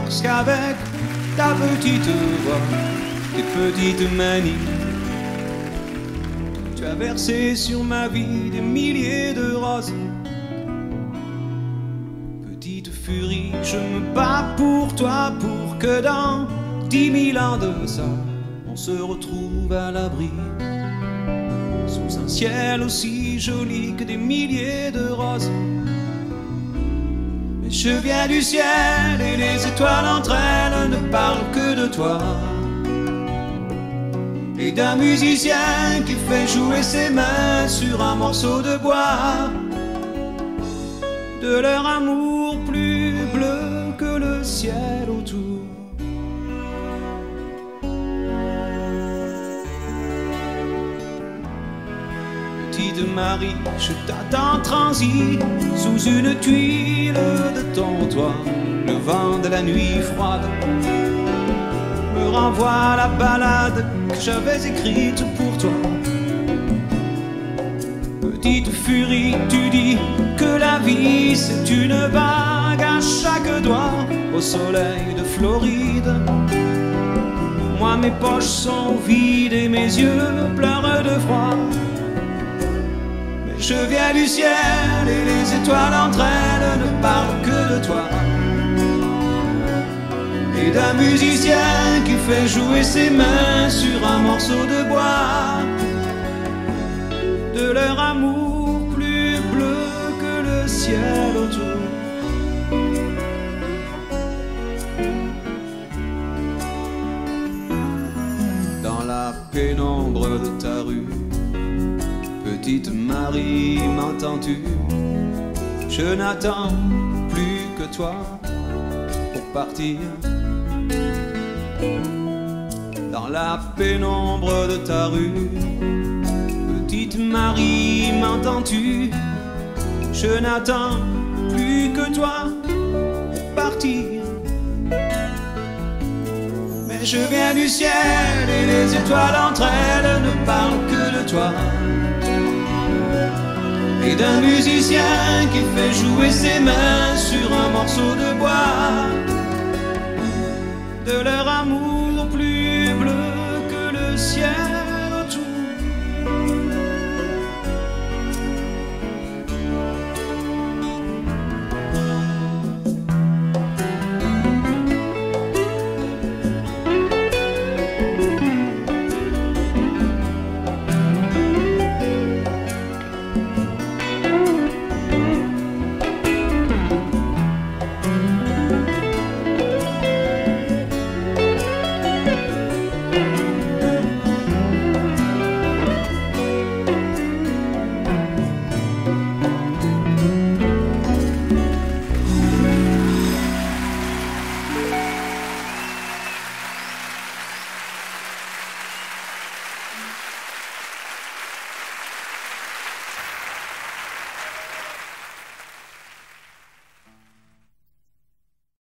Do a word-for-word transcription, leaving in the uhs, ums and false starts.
parce qu'avec ta petite voix, tes petites manies, tu as versé sur ma vie des milliers de roses. Petite furie, je me bats pour toi, pour que dans dix mille ans de ça, on se retrouve à l'abri, sous un ciel aussi joli que des milliers de roses. Mais je viens du ciel et les étoiles entre elles ne parlent que de toi, et d'un musicien qui fait jouer ses mains sur un morceau de bois, de leur amour plus bleu que le ciel autour. Petite Marie, je t'attends transi sous une tuile de ton toit. Le vent de la nuit froide me renvoie la ballade que j'avais écrite pour toi. Petite furie, tu dis que la vie c'est une bague à chaque doigt au soleil de Floride. Moi mes poches sont vides et mes yeux pleurent de froid. Mais je viens du ciel et les étoiles entre elles ne parlent que de toi, et d'un musicien qui fait jouer ses mains sur un morceau de bois, de leur amour plus bleu que le ciel autour. Dans la pénombre de ta rue, petite Marie, m'entends-tu? Je n'attends plus que toi pour partir. Dans la pénombre de ta rue, petite Marie, m'entends-tu? Je n'attends plus que toi pour partir. Mais je viens du ciel et les étoiles entre elles ne parlent que de toi, et d'un musicien qui fait jouer ses mains sur un morceau de bois, de leur